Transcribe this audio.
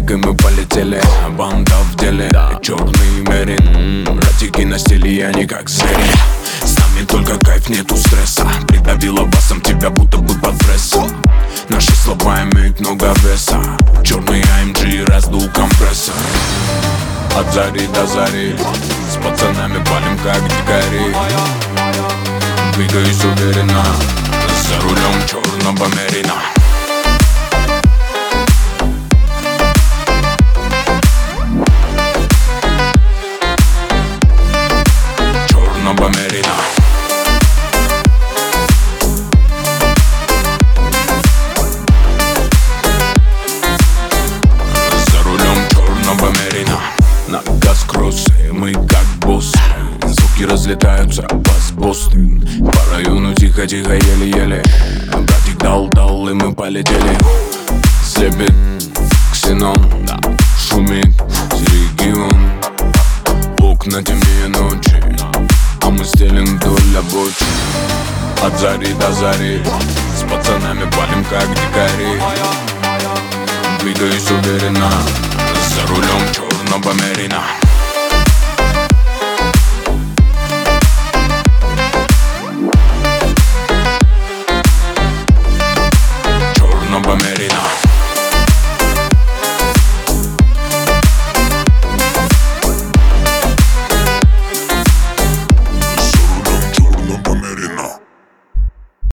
и мы полетели. Банда в деле, черный мерин. Братики на стиле, я не как звери. С нами только кайф, нету стресса. Придавила басом тебя, будто бы под прессом. Наши слова имеют много веса. Черный AMG раздул компрессор. От зари до зари с пацанами палим как дикари. Двигаюсь уверенно, за рулем черного мерина. Черного мерина. За рулем черного мерина. На газ кросс, мы как боссы. Звуки разлетаются, бас-бусты. По району тихо-тихо, еле-еле. Братик дал, и мы полетели. Слепит ксенон, шумит регион. Окна темнее ночи, а мы стелим вдоль обочин. От зари до зари с пацанами палим как дикари. Двигаюсь уверенно, за рулем черного мерина.